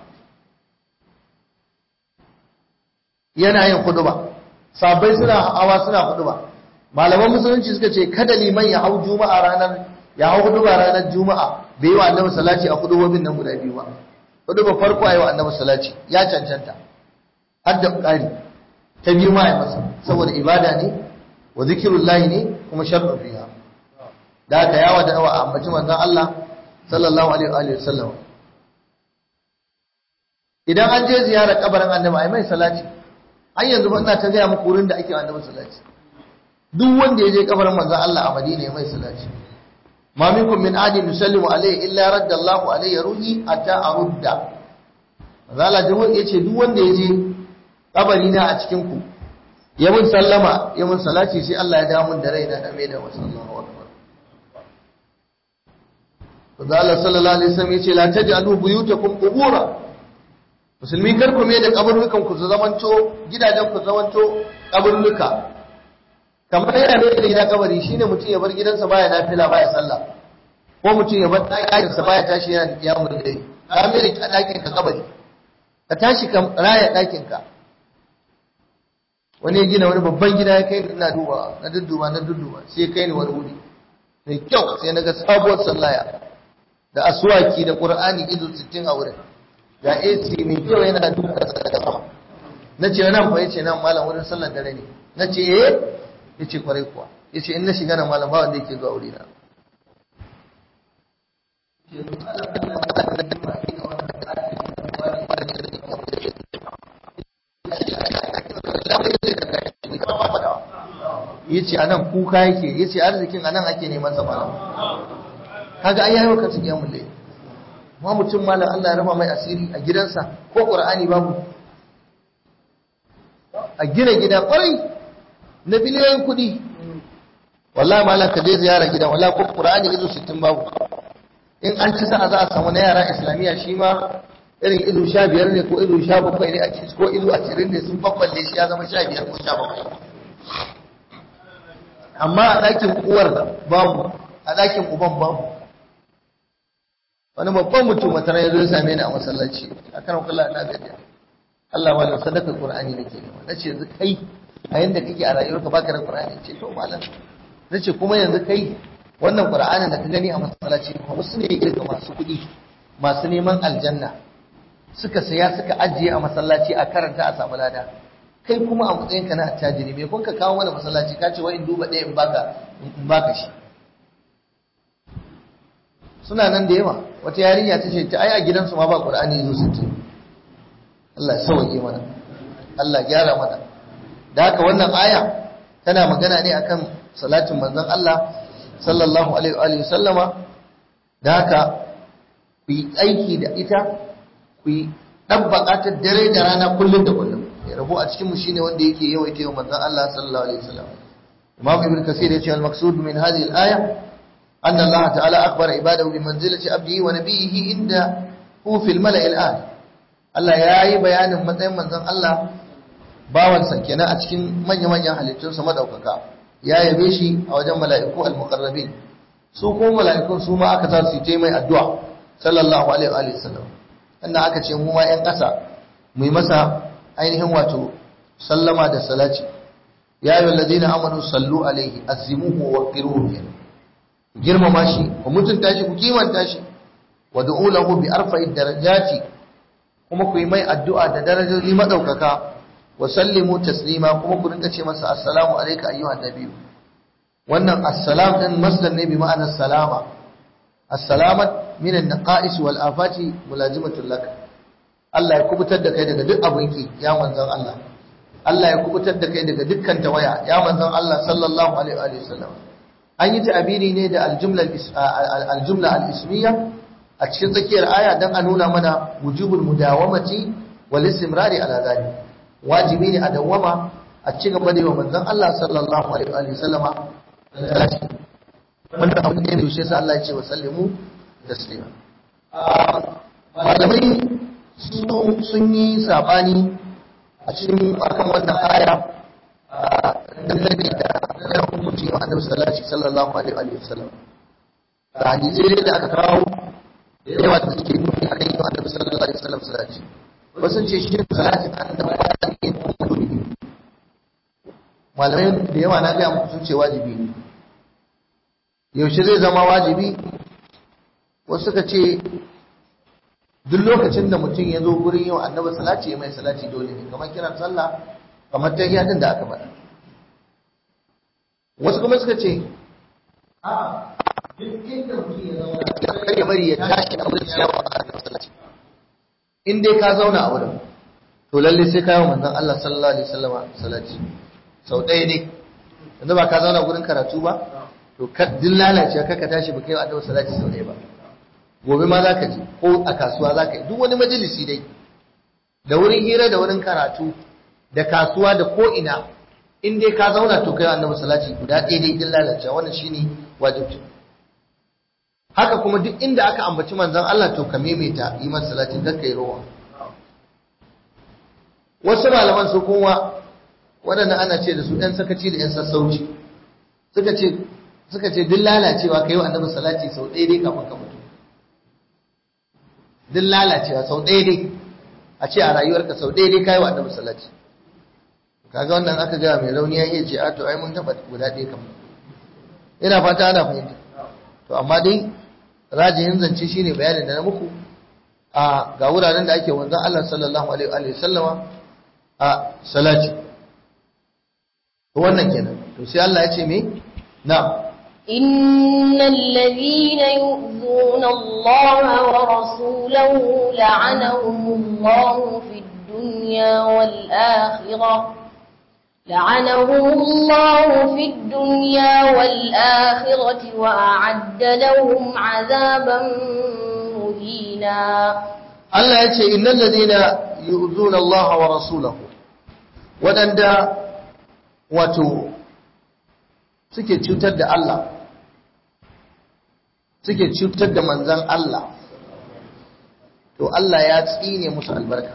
yana yin khutba sahabbai suna hawa suna khutba malaman musulunci suka ce kada liman ya hau juma'a ranar ya hau khutba ranar juma'a bai yi wa annabi salati a khutbobin nan guda biyu ba khutba farko ayi wa annabi salati ya cancanta har da ƙari ta biyu ma ya masa saboda ibada ne wa zikirullahi ne kuma shar'u fiha da haka yawa da nawa a ambaci manzon Allah sallallahu alaihi wa sallam idan an je ziyarar kabarin annabi ai mai salati har yanzu ba ina ta gaya muku wurin da ake annabi salati duk wanda ya je kabarin manzon Allah a Madina ya mai salati ma minkum min ahadin yusallimu alaihi illa radda Allahu alaihi ruhi hatta arudda manzon Allah jama'a yace duk wanda ya je kabari na a cikin ku ya mun sallama ya mun salati sai Allah ya dawo mun da raina da mai da sallallahu akbar manzon Allah sallallahu alaihi wasallam yace la taj'alu buyutakum qubura musulmi kar ku mai da kaburrukan ku su zamanto gidajen ku zamanto kaburruka kamar yana mai da gida kabari shine mutum ya bar gidansa baya nafila baya sallah ko mutum ya bar ɗakin sa baya tashi yana kiyamun dare ka mai da ɗakin ka kabari ka tashi ka raya ɗakin ka wani ya gina wani babban gida ya kai ni ina duba na dudduba na dudduba sai kai ni wani wuri mai kyau sai naga sabuwar sallaya da aswaki da qur'ani izu sittin a wurin ga A C mai kyau yana duka daga sama nace nan fa yace nan malam wurin sallar dare ne nace eh yace kwarai kuwa yace in na shiga nan malam ba wanda yake zuwa wurina yace anan kuka yake yace arzikin anan ake neman sa malam kaga ai yayi kansa kiyamul layl ma mutum malam Allah ya rufa mai asiri a gidansa ko Qur'ani babu a gina gida kwarai na biliyoyin kudi wallahi malam ka je ziyara gida wallahi ko Qur'ani izo sittin babu in an ci sa'a za a samu na yara islamiyya shi ma irin izo sha biyar ne ko izo sha bakwai ne a ci ko izo ashirin ne sun babballe shi ya zama sha biyar ko sha bakwai amma a ɗakin uwar babu a ɗakin uban babu wani babban mutum wata ya zo ya same ni a masallaci a kan kula na gajiya Allah malam sadaka Qur'ani nake nema nace yanzu kai a yanda kake a rayuwarka baka da Qur'ani ce to malam nace kuma yanzu kai wannan Qur'anin da ka gani a masallaci kuma wasu ne irin masu kuɗi masu neman aljanna suka saya suka ajiye a masallaci a karanta a samu lada kai kuma a matsayin ka na attajiri me kun ka kawo mana masallaci ka ce wai in duba ɗaya in baka in baka shi suna nan da yawa wata yarinya ta ce ta ai a gidansu ma ba Qur'ani yazo sittin Allah ya sauke mana Allah ya gyara mana da haka wannan aya tana magana ne akan salatin manzon Allah sallallahu alaihi wa alihi sallama da haka ku yi aiki da ita ku yi dabbaka ta dare da rana kullun da kullun ya rabu a cikin mu shine wanda yake yawaita yawan manzon Allah sallallahu alaihi wasallam Imam Ibn Kathir ya ce al-maqsud min hadhihi al-aya أن الله تعالى أخبر عباده بمنزلة عبده ونبيه عنده في الملأ الآن Allah ya yi bayanin matsayin manzon Allah bawansa kenan a cikin manya-manyan halittunsa madaukaka ya yabe shi a wajen mala'iku al-muqarrabin su kuma mala'ikun su ma aka sa su yi mai addu'a sallallahu alaihi wa sallam annan aka ce mu ma ƴan ƙasa mu yi masa ainihin wato sallama da salati ya ayyuhal ladina amanu sallu alaihi azimuhu wa waqiruhu girmama shi ku mutunta shi ku kimanta shi wa du'u lahu bi arfa'id darajati kuma ku yi mai addu'a da darajoji madaukaka wa sallimu taslima kuma ku rinka ce masa assalamu alayka ayyuhan nabiyyu wannan assalam din masdar ne bi ma'anar salama assalamat min an-naqais wal afati mulazimatul lak Allah ya kubutar da kai daga duk abin ki ya manzon Allah Allah ya kubutar da kai daga dukkan tawaya ya manzon Allah sallallahu alaihi wa sallam an yi ta'abiri ne da aljumla al-ismiya a cikin tsakiyar aya don a nuna mana wujubul mudawamati wal istimrari ala zalik wajibi ne a dawama a ci gaba da yawan manzon Allah sallallahu alaihi wa sallama wanda abu ne da shi sai Allah ya ce wa sallimu taslima. Malamai sun yi sabani a cikin akan wannan aya dangane da hukunci wa Annabi sallallahu alaihi wa sallam. Da hadisi da aka kawo da yawa da suke nuni akan yi wa Annabi sallallahu alaihi wa sallam salati. Wasu ce shi salati annabi ne ko malamai da yawa na ga muku sun ce wajibi ne. Yaushe zai zama wajibi? Wasu suka ce duk lokacin da mutum ya zo gurin yau annabi salati ya mai salati dole ne, kamar kiran sallah, kamar tahiyya din da aka faɗa. Wasu kuma suka ce a duk inda mutum ya zauna kar ya bari ya tashi a wurin ciyawa a annabi salati. In dai ka zauna a wurin to lalle sai ka yi manzon Allah sallallahu alaihi wasallam salati sau ɗaya ne. Yanzu ba ka zauna gurin karatu ba to din lalace ka ka tashi ba kai annabi salati sau ɗaya ba. Gobe ma za ka ji ko a kasuwa za ka yi duk wani majalisi dai da wurin hira da wurin karatu da kasuwa da ko'ina in dai ka zauna to kai annabi salati guda ɗaya dai din lalace wannan shine wajibi. Haka kuma duk inda aka ambaci manzon Allah to ka maimaita yi masa salati dan kai rowa. Wasu malaman su kuma waɗanda ana ce da su ɗan sakaci da ‘yan sassauci suka ce suka ce duk lalacewa kai wa annabi salati sau ɗaya dai kafin ka mutu. Duk lalacewa sau ɗaya dai a ce a rayuwarka sau ɗaya dai kai wa annabi salati. Kaga wannan aka gaya mai rauni ya iya ce a to ai mun taɓa guda ɗaya kamar. Ina fata ana fahimta. To amma dai rajihin zance shine bayanin da na muku a ga wuraren da ake wanzan Allah sallallahu alaihi wa sallama a salati. To wannan kenan. To sai Allah ya ce me? Na'am. إن الذين يؤذون الله ورسوله لعنهم الله في الدنيا والآخرة لعنهم الله في الدنيا والآخرة وأعد لهم عذابا مهينا. الله يقول إن الذين يؤذون الله ورسوله ودندا وتو suke cutar da Allah suke cutar da manzan Allah to Allah ya tsine musu albarka.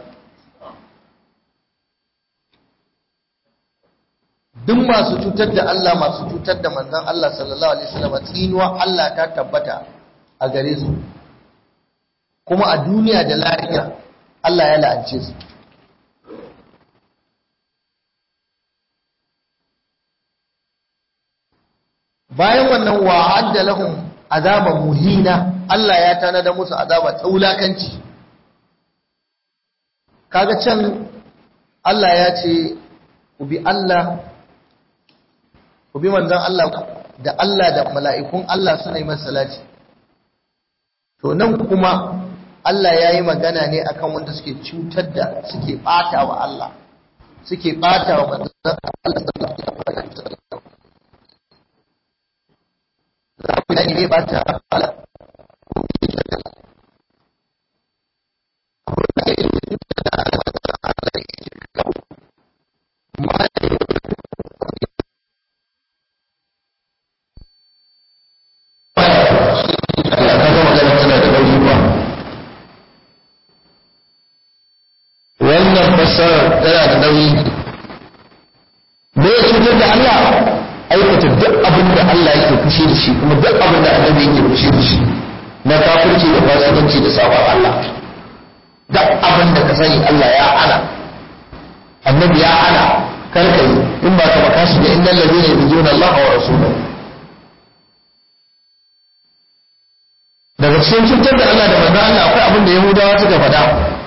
Duk masu cutar da Allah masu cutar da manzan Allah sallallahu alaihi wasallam tsinuwa Allah ta tabbata a gare su kuma a duniya da lahira Allah ya la'ance su. Bayan wannan wa'adda lahum azaban muhina Allah ya tanada musu azaba tsaulakanci. Kaga can Allah ya ce ku bi Allah ku bi manzon Allah da Allah da mala'ikun Allah suna yi masa salati. To nan kuma Allah ya yi magana ne akan wanda suke cutar da suke bata wa Allah suke bata wa manzon Allah sallallahu alaihi wasallam. Za ne ba ta ala wannan fassarar tana da nauyi. Me ya cutar da Allah? Aikata duk abin da Allah yake fushi da shi kuma duk abin da annabi yake fushi da shi na kafirci da fasikanci da sabon Allah. Duk abin da ka sani Allah ya hana, annabi ya hana, karka yi in ba ka baka shi da innal ladina yuzuna Allah wa rasulahu. Daga cikin cutar da Allah da manzon Allah akwai abin da Yahudawa suka faɗa.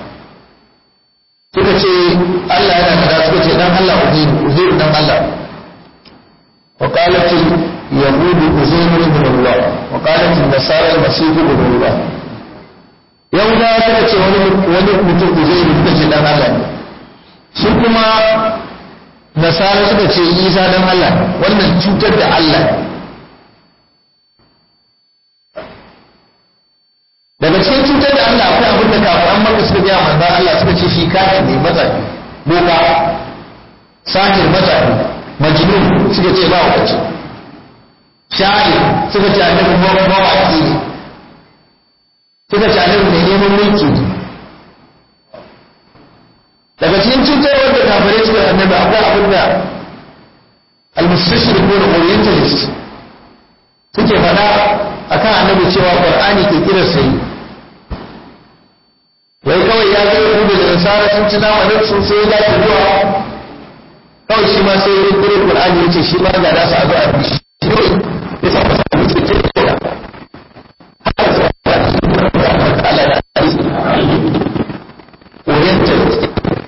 Suka ce Allah yana kaza, suka ce dan Allah uzairu uzairu dan Allah. وقالت اليهود عزير بن الله وقالت النصارى المسيح ابن الله. يهودا suka ce wani wani mutum Uzairu suka ce dan Allah ne, su kuma nasara suka ce Isa dan Allah ne. Wannan cutar da Allah ne. Daga cikin cutar da Allah akwai abin da kafiran Makka suka ga manzon Allah suka ce shi kafiri ne, matsafi, boka, sahir, matsafi, majnun suka ce ba wakaci, sha'ir suka ce annabi mawaki ne, suka ci annabi mai neman mulki. Daga cikin cutar wanda kafirai suka annabi akwai abin da al-mustashriqun orientalist suke faɗa akan annabi cewa Qur'ani ke kiran sai wai kawai ya ga Yahudu da Nasara sun ci zamanin su sai ya dace zuwa kawai shi ma sai ya kira Qur'ani yace shi ma ga da sa zo a bi shi ya sa masa abinci ke kira Allah da orientalist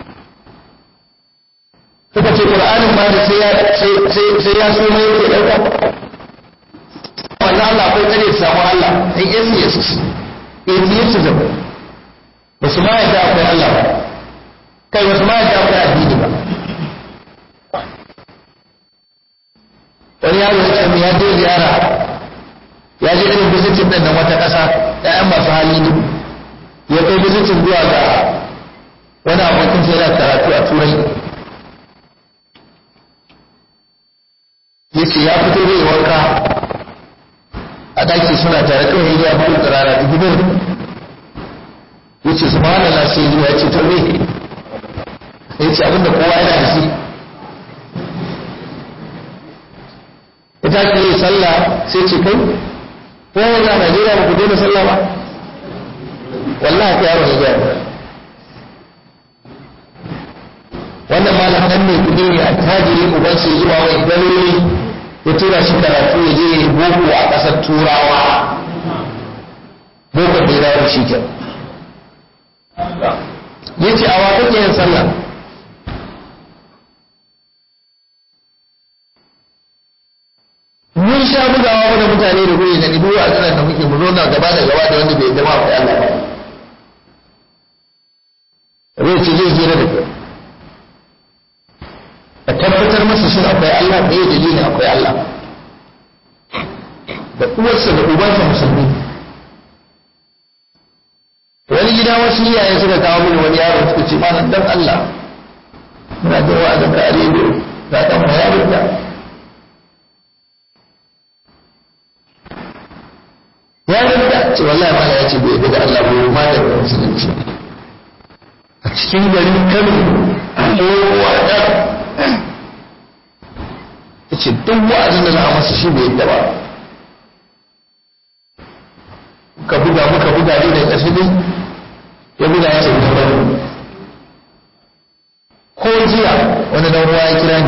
suka ce Qur'anin ma da sai ya sai ya so mai yake dauka wannan Allah akwai kare samu Allah ai atheist atheism wasu ma yadda akwai Allah ba kai wasu ma yadda akwai addini ba. Wani yaro ya ce ya je ziyara ya je irin visitin ɗin nan wata ƙasa ƴaƴan masu hali ne ya kai visitin zuwa ga wani abokin sai yana karatu a turai ya ce ya fito zai wanka a ɗaki suna tare kawai ya fito tsirara da gidan ya ce su ma'ana na sai ya ce to me ya ce abinda kowa yana da shi ita ke yi sallah sai ce kai ko yanzu a Najeriya ba ku daina sallah ba wallahi ka yaro ya gaya wannan malam nan ne kudi ne a tajiri uban sai zuwa wani daloli ya tura shi karatu ya je yi boko a ƙasar turawa boko da ya dawo shi ke ya ce a wa kake yin sallah mun sha bugawa wani mutane da guri da ido a tsirar da muke mu zauna gaba da gaba da wanda bai zama akwai Allah ba zai ce zai jira da kai a tabbatar masa shi akwai Allah da ya dalilin akwai Allah da uwarsa da ubansa musulmi. Wani gida wasu iyaye suka kawo mini wani yaro suka ce malam dan Allah muna da wa'azin ka a rediyo za ka mu yaron da ya rinda ce wallahi ma ya ce bai da Allah bai ma da musulunci a cikin garin Kano kowa da yace duk wa'azin da za a masa shi bai yadda ba ka buga muka buga ne da ƙarshe ne ya buga ya ce da bari ko jiya wani dan ruwa ya kira ni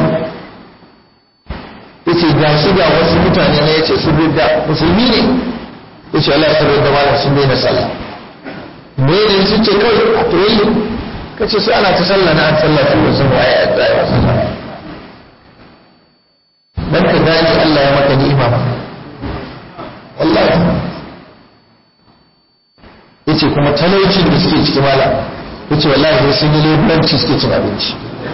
yace ga shi ga wasu mutane ne yace su bidda musulmi ne yace Allah ya sabar da malam sun daina sallah me ne sun ce kawai a toyi kace su ana ta sallah na an sallah ta wasu waye a tsaya sallah dan ka gani Allah ya maka ni'ima wallahi yace kuma talaucin da suke ciki malam yace wallahi sai sun yi leburanci suke cin abinci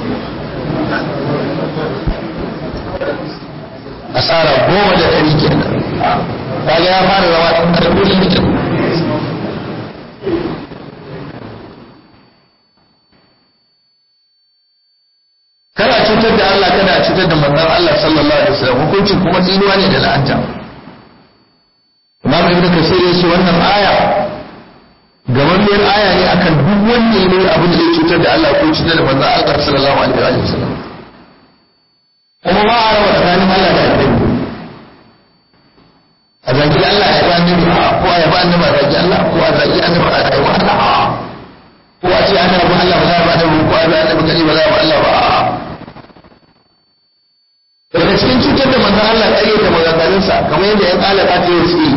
asara goma da ɗari kenan kaga ya fara zama ɗan karɓi mutum kana cutar da Allah kana cutar da manzon Allah sallallahu alaihi wasallam hukuncin kuma tsinuwa ne da la'anta. Imam Ibn Kathir yace wannan aya gamammiyar aya ne akan duk wanda ya yi abin da ya cutar da Allah ko cutar da manzon Allah sallallahu alaihi wasallam. Kuma ba a rawa tsakanin Allah da annabi. A zaki Allah ya ba annabi ko a ba annabi a zaki Allah ko a zaki annabi a zaki Allah ko a ce ana ba Allah ba za ba annabi ko a ba annabi kadi ba za ba Allah ba. Daga cikin cutar da manzon Allah kare da maganganunsa kamar yadda yan alaka ta yi suke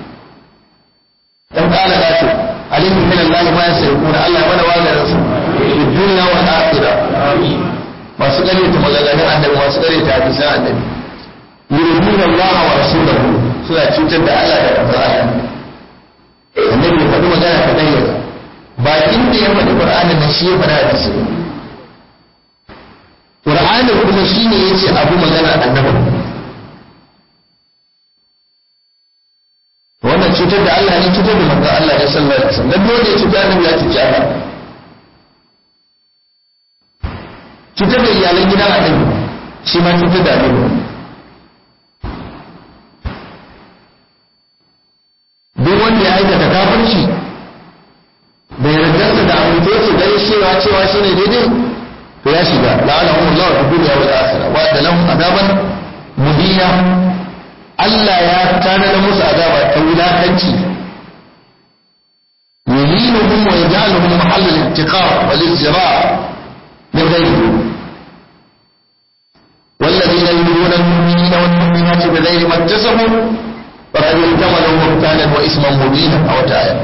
yan alaka ta alaihi min Allah ma yasrifuna Allah mana wa da rasul fi dunya wal akhirah masu kare ta maganganun annabi masu kare ta hadisan annabi yuridun Allah wa rasulahu suna cutar da Allah da manzon Allah annabi ya faɗi magana ta dai bakin da ya faɗi Qur'anin nan shi ya faɗa hadisi Qur'ani kuma shine yace abu magana annabi wannan cutar da Allah ne cutar da manzon Allah ne sallallahu alaihi wasallam dan dole ya cutar da ya cuci Allah cutar da iyalan gidan annabi shi ma cutar da annabi duk wanda ya aikata kafirci su ne daidai to ya shiga la'anahum Allah fi dunya wal akhirah wa da lahum adaban muhina Allah ya tare da musu azaba ta wulakanci yuhinuhum wa yaj'aluhum mahall al-ibtiqar wal izra' min ghayrihim والذين يؤذون المؤمنين والمؤمنات بغير ما اكتسبوا فقد احتملوا بهتانا واثما مبينا او تعالى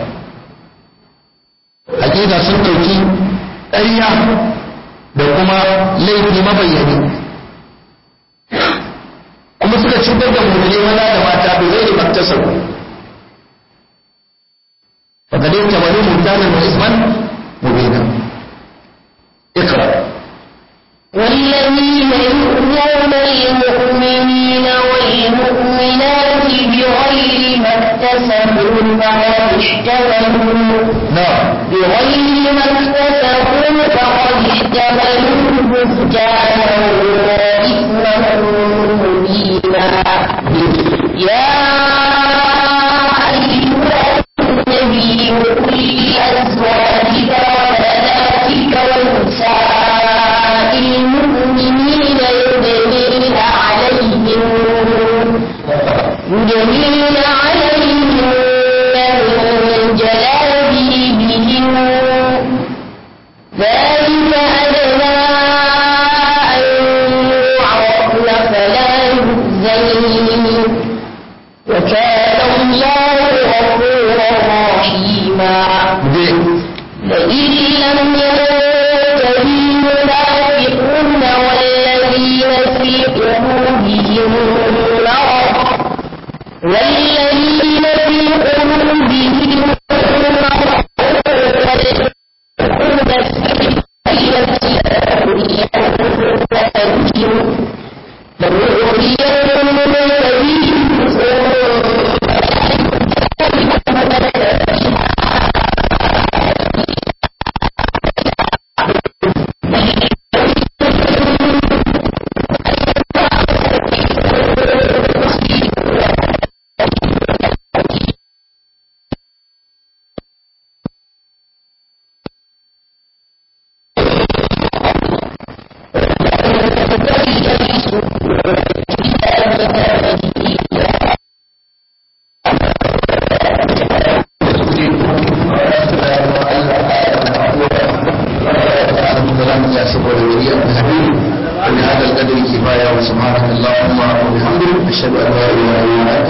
حقيقه sun dauki ƙarya da kuma laifi mabayyani kuma suka cutar da mu'mini maza da mata da zai maktasabu faqad ihtamalu bihtanan wa isman mubina اقرأ والذين يؤذون المؤمنين والمؤمنات بغير ما اكتسبوا فقد احتملوا بغير ما اكتسبوا فقد احتملوا بهتانا وإثما مبينا يا أيها النبي قل لأزواجك وبناتك ونساء المؤمنين يدنين عليهم يدنين عليهم من جلابيبهم ذلك أدنى أن يعرفن فلا يؤذين وكان الله غفورا رحيما لئن لم ينته المنافقون والذين في قلوبهم مرض والذين في قلوبهم مرض وبهذا القدر كفاية وسبحانك اللهم وبحمدك أشهد أن لا إله إلا أنت